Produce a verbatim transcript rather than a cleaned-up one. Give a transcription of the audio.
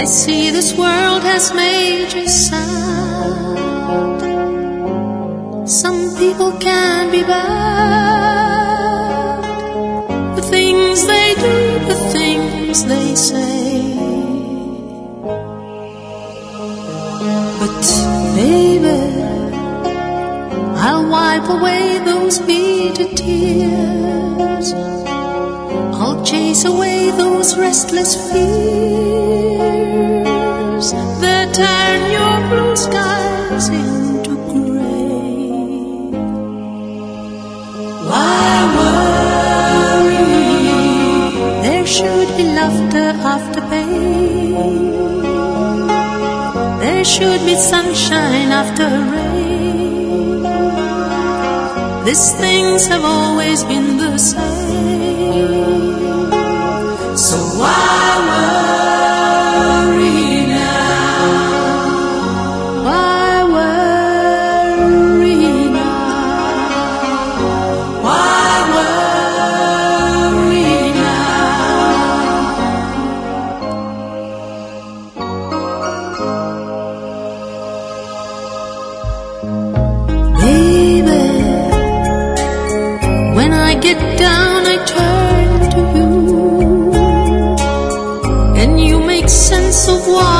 I see this world has made you sad. Some people can be bad. The things they do, the things they say. But baby, I'll wipe away those bitter tears. I'll chase away those restless fears that turn your blue skies into gray. Why worry? There should be laughter after pain. There should be sunshine after rain. These things have always been the same. So why worry now? Why worry now? Why worry now? Baby, when I get down I turn to you, and you make sense of why